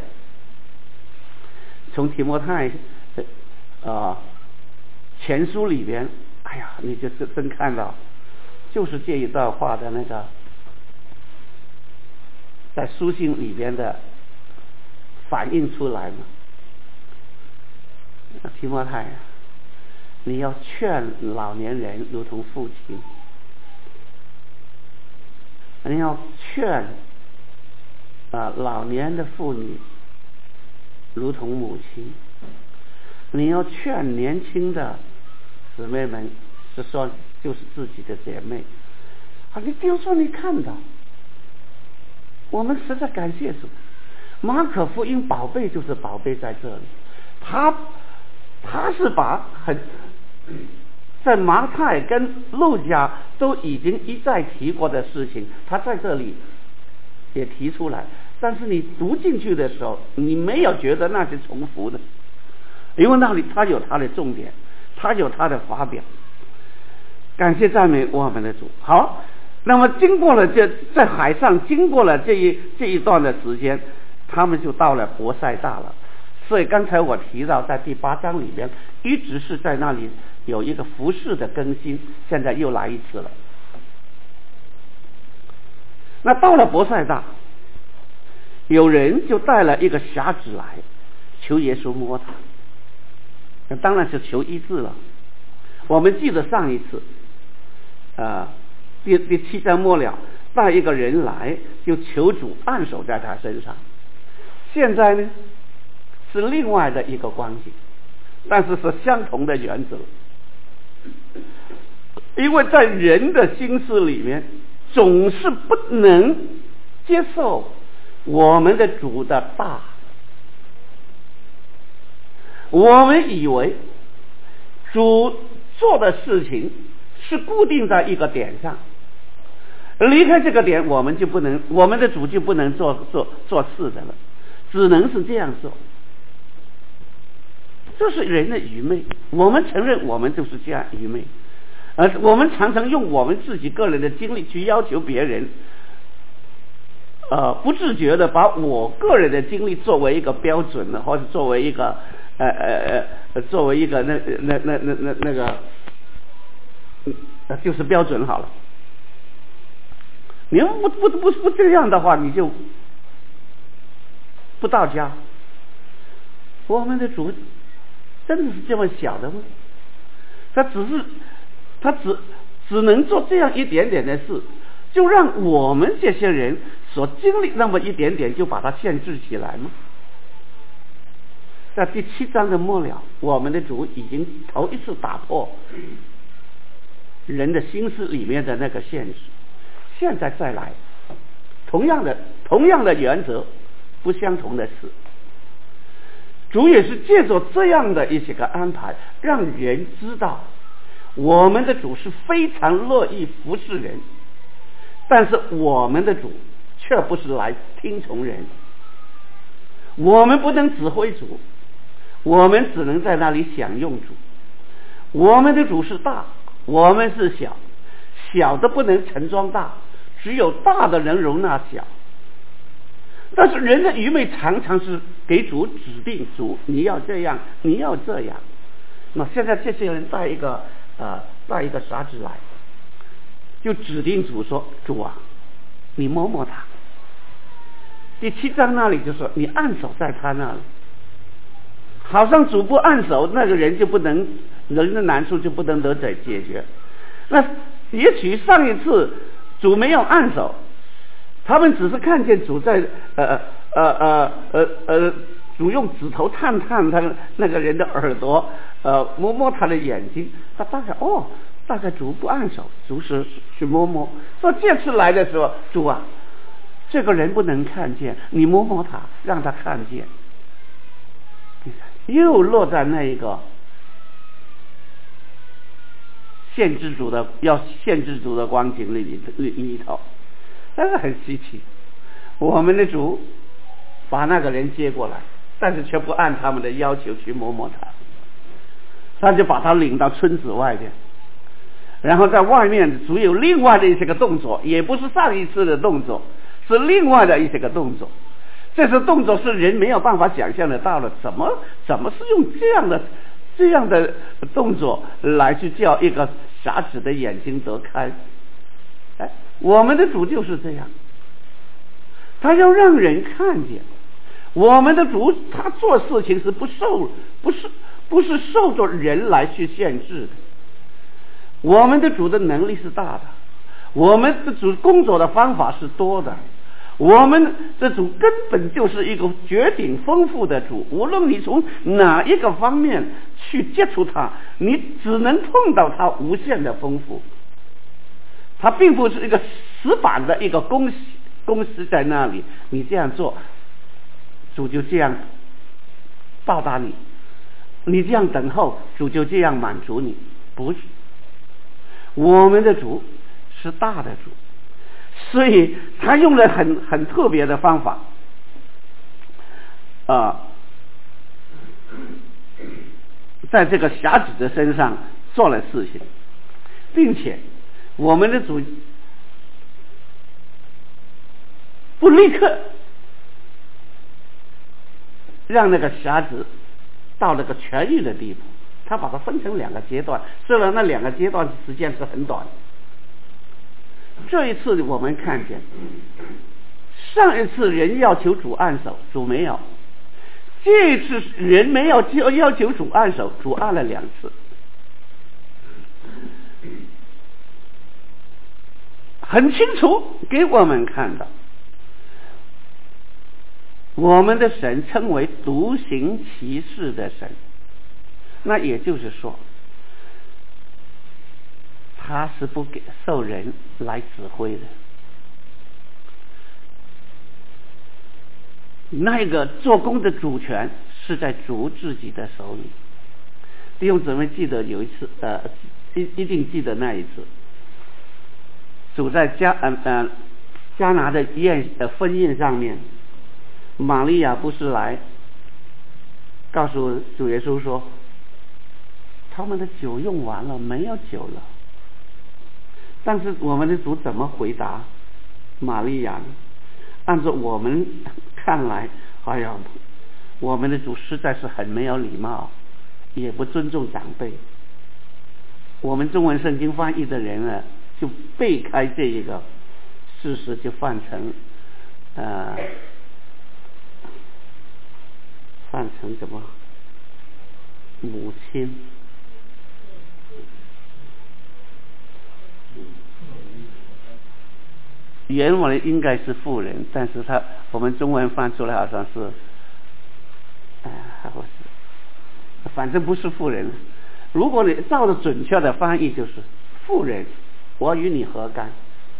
从提摩太呃前书里边，哎呀，你就真真看到就是这一段话的那个在书信里边的反映出来嘛。提摩太，你要劝老年人如同父亲，你要劝啊老年的妇女如同母亲，你要劝年轻的姊妹们，是说就是自己的姐妹啊。你就说你看到，我们实在感谢主。马可福音宝贝就是宝贝在这里，他他是把很在马太跟路加都已经一再提过的事情，他在这里也提出来，但是你读进去的时候，你没有觉得那是重复的，因为那里他有他的重点，他有他的发表。感谢赞美我们的主。好，那么经过了这在海上经过了这一这一段的时间，他们就到了伯赛大了。所以刚才我提到在第八章里边一直是在那里有一个服事的更新，现在又来一次了。那到了伯赛大，有人就带了一个匣子来求耶稣摸他，那当然是求医治了。我们记得上一次呃第第七章末了，带一个人来就求主按手在他身上。现在呢是另外的一个光景，但是是相同的原则。因为在人的心思里面总是不能接受我们的主的大，我们以为主做的事情是固定在一个点上，离开这个点我们就不能，我们的主就不能做做做事的了，只能是这样做。这是人的愚昧，我们承认我们就是这样愚昧，而我们常常用我们自己个人的经历去要求别人，呃，不自觉的把我个人的经历作为一个标准的，或者作为一个呃呃呃作为一个那那那那那那个，就是标准好了。你要不不不不这样的话，你就不到家。我们的主真的是这么小的吗？他只是他只只能做这样一点点的事，就让我们这些人所经历那么一点点就把它限制起来吗？在第七章的末了，我们的主已经头一次打破人的心思里面的那个限制，现在再来同样的同样的原则，不相同的事。主也是借着这样的一些个安排，让人知道我们的主是非常乐意服侍人，但是我们的主却不是来听从人。我们不能指挥主，我们只能在那里享用主。我们的主是大，我们是小，小的不能盛装大，只有大的能容纳小。但是人的愚昧常常是给主指定，主你要这样，你要这样。那现在这些人带一个呃带一个匣子来，就指定主说：主啊，你摸摸他。第七章那里就说你按手在他那里，好像主不按手，那个人就不能，人的难处就不能得解解决。那也许上一次主没有按手，他们只是看见主在呃呃呃呃呃主用指头探探他那个人的耳朵，呃，摸摸他的眼睛，他大概哦，大概主不按手，主是去摸摸。说这次来的时候，主啊，这个人不能看见，你摸摸他，让他看见。又落在那一个限制主的要限制主的光景里里里头，但是很稀奇，我们的主把那个人接过来，但是却不按他们的要求去摸摸他，他就把他领到村子外边，然后在外面主有另外的一些个动作，也不是上一次的动作，是另外的一些个动作。这些动作是人没有办法想象得到的，怎么怎么是用这样的这样的动作来去叫一个瞎子的眼睛得开？哎，我们的主就是这样，他要让人看见。我们的主他做事情是不受不是不是受着人来去限制的。我们的主的能力是大的，我们的主工作的方法是多的。我们这主根本就是一个绝顶丰富的主，无论你从哪一个方面去接触他，你只能碰到他无限的丰富。他并不是一个死板的一个公式公式在那里，你这样做，主就这样报答你，你这样等候，主就这样满足你。不是，我们的主是大的主，所以他用了很很特别的方法啊、呃，在这个瞎子的身上做了事情，并且我们的主不立刻让那个瞎子到了个痊愈的地步，他把它分成两个阶段，虽然那两个阶段时间是很短。这一次我们看见，上一次人要求主按手，主没有；这一次人没有要要求主按手，主按了两次。很清楚给我们看到，我们的神称为独行其事的神，那也就是说，他是不给受人来指挥的。那个做工的主权是在主自己的手里。弟兄姊妹记得有一次，呃，一一定记得那一次，主在加呃呃加拿的宴呃婚宴上面，玛利亚不是来告诉主耶稣说，他们的酒用完了，没有酒了。但是我们的主怎么回答玛利亚呢？按照我们看来，哎呀，我们的主实在是很没有礼貌，也不尊重长辈。我们中文圣经翻译的人呢，就背开这一个事实，就翻成呃，翻成什么母亲。原文应该是妇人，但是他我们中文翻出来好像是，哎、呃，不是，反正不是妇人。如果你照着准确的翻译，就是妇人，我与你何干？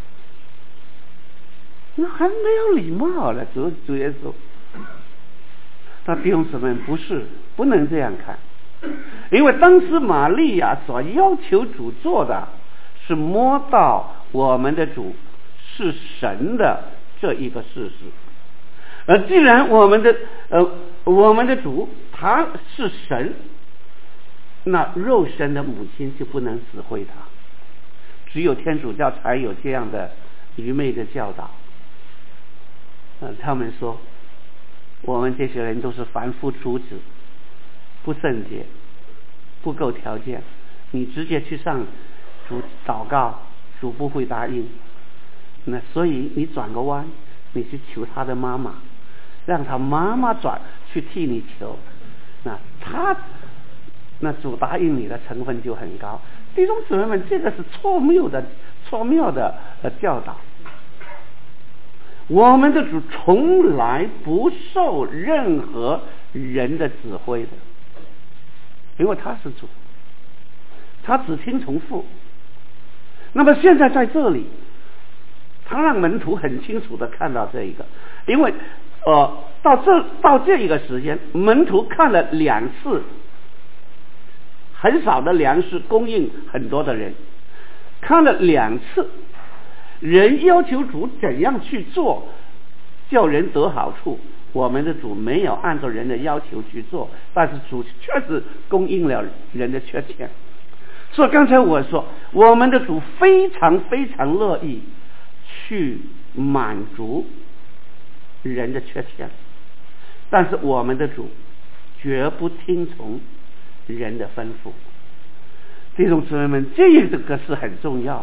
那还没有礼貌了，主主耶稣。那弟兄姊妹，不是，不能这样看，因为当时玛利亚所要求主做的是摸到我们的主是神的这一个事实。而既然我们的呃我们的主他是神，那肉身的母亲就不能指挥他，只有天主教才有这样的愚昧的教导。呃，他们说我们这些人都是凡夫俗子，不圣洁，不够条件，你直接去上主祷告，主不会答应。那所以你转个弯，你去求他的妈妈，让他妈妈转去替你求，那他那主答应你的成分就很高。弟兄姊妹们，这个是错谬的错谬的呃教导。我们的主从来不受任何人的指挥的，因为他是主，他只听从父。那么现在在这里，他让门徒很清楚的看到这一个，因为呃到这到这一个时间，门徒看了两次很少的粮食供应很多的人，看了两次人要求主怎样去做叫人得好处，我们的主没有按照人的要求去做，但是主确实供应了人的缺欠。所以刚才我说，我们的主非常非常乐意去满足人的缺欠，但是我们的主绝不听从人的吩咐。弟兄姊妹们，这个是很重要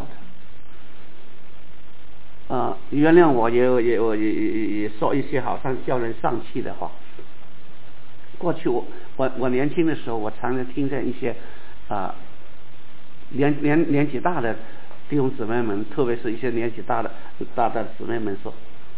的。啊、呃，原谅我也也我也也也说一些好像叫人丧气的话。过去我我我年轻的时候，我常常听见一些啊、呃、年年年纪大的弟兄姊妹们，特别是一些年纪大的大的姊妹们说：“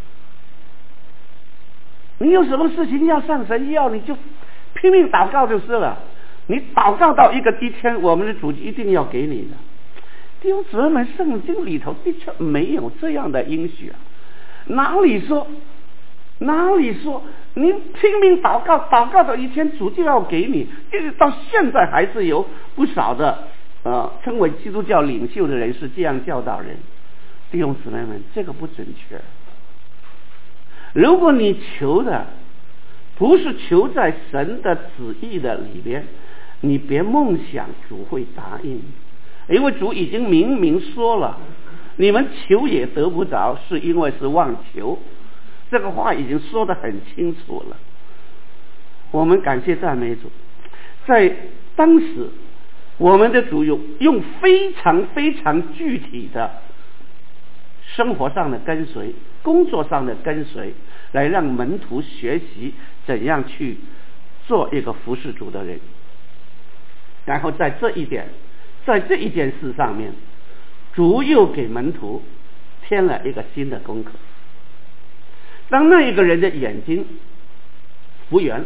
你有什么事情要上神要，你就拼命祷告就是了。你祷告到一个一天，我们的主一定要给你的。”弟兄姊妹们，圣经里头的确没有这样的应许啊！哪里说哪里说你拼命祷告，祷告到一天主就要给你？一直到现在还是有不少的呃称为基督教领袖的人是这样教导人。弟兄姊妹们，这个不准确。如果你求的不是求在神的旨意的里边，你别梦想主会答应，因为主已经明明说了，你们求也得不着，是因为是妄求。这个话已经说得很清楚了。我们感谢赞美主，在当时我们的主有用非常非常具体的生活上的跟随，工作上的跟随，来让门徒学习怎样去做一个服侍主的人。然后在这一点在这一件事上面，主又给门徒添了一个新的功课。当那一个人的眼睛复原，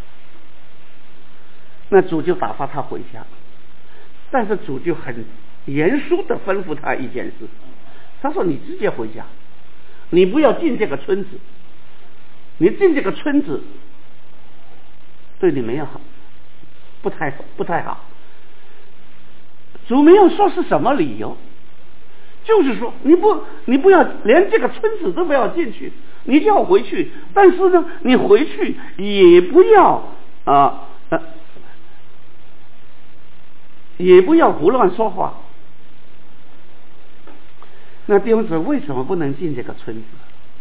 那主就打发他回家，但是主就很严肃地吩咐他一件事，他说：“你直接回家，你不要进这个村子，你进这个村子对你没有好，不太不太好。”主没有说是什么理由，就是说你不你不要连这个村子都不要进去，你就要回去。但是呢，你回去也不要啊、呃、也不要胡乱说话。那弟兄姊妹，为什么不能进这个村子？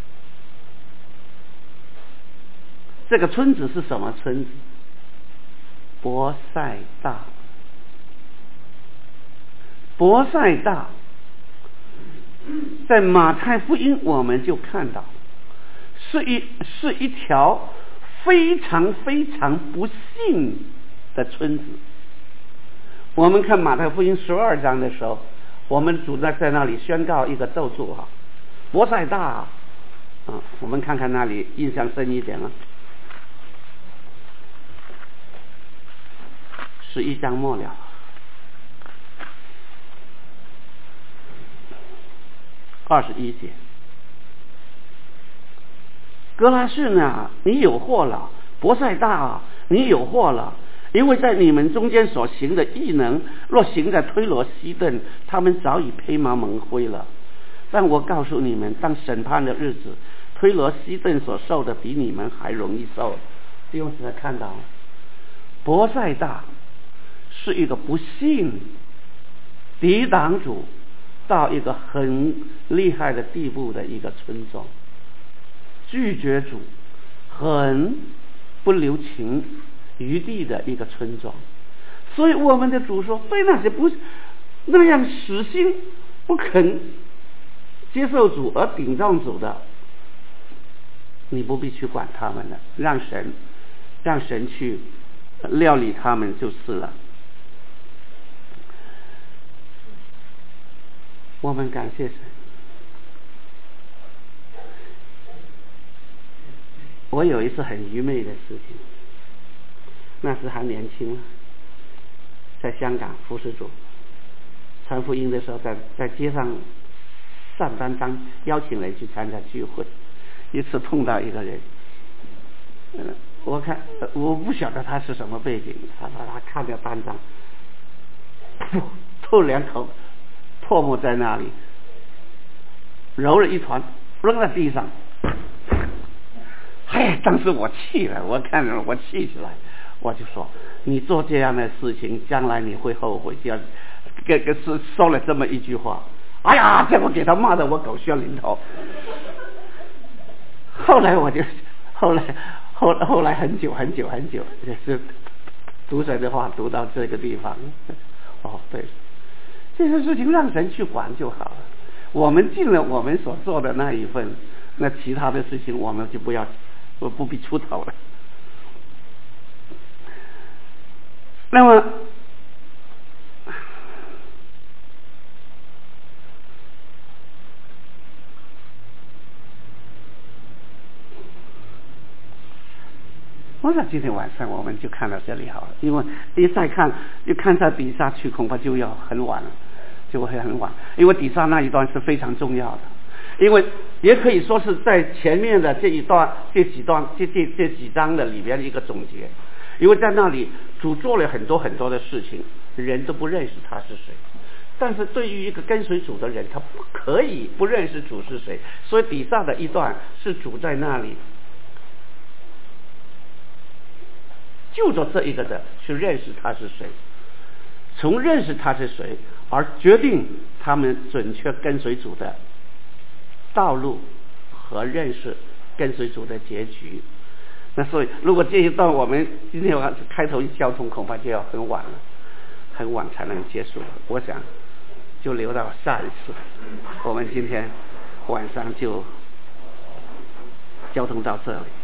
这个村子是什么村子？伯赛大。伯赛大在马太福音我们就看到是一是一条非常非常不幸的村子。我们看马太福音十二章的时候，我们主在在那里宣告一个咒诅哈，伯赛大啊，啊，我们看看那里印象深一点了。十一章末了。二十一节，格拉逊啊，你有祸了；伯赛大啊，你有祸了。因为在你们中间所行的异能，若行在推罗西顿，他们早已披麻蒙灰了。但我告诉你们，当审判的日子，推罗西顿所受的比你们还容易受。弟兄姊妹看到，伯赛大是一个不幸抵挡主到一个很厉害的地步的一个村庄，拒绝主，很不留情余地的一个村庄。所以我们的主说，对那些不那样死心不肯接受主而顶撞主的，你不必去管他们了，让神让神去料理他们就是了。我们感谢神。我有一次很愚昧的事情， 那时还年轻，在香港服侍主传福音的时候，在在街上上单张邀请人去参加聚会，一次碰到一个人，嗯，我看我不晓得他是什么背景，他说他看着单张，吐两口唾沫在那里，揉了一团扔在地上。哎，当时我气了，我看着我气起来，我就说你做这样的事情，将来你会后悔。就给给是说了这么一句话，哎呀，结果给他骂得我狗血淋头。后来我就后来后后来很久很久很久，就是读神的话读到这个地方。哦，对，这些事情让神去管就好了。我们尽了我们所做的那一份，那其他的事情我们就不要。我不必出头了。那么，我想今天晚上我们就看到这里好了，因为一再看，一看到底下去，恐怕就要很晚了，就会很晚。因为底下那一段是非常重要的。因为也可以说是在前面的这一段、这几段、这这这几章的里边的一个总结。因为在那里主做了很多很多的事情，人都不认识他是谁。但是对于一个跟随主的人，他不可以不认识主是谁。所以底下的一段是主在那里就着这一个的去认识他是谁，从认识他是谁而决定他们准确跟随主的道路和认识跟随主的结局。那所以如果这一段我们今天晚上开头交通，恐怕就要很晚了，很晚才能结束了。我想就留到下一次，我们今天晚上就交通到这里。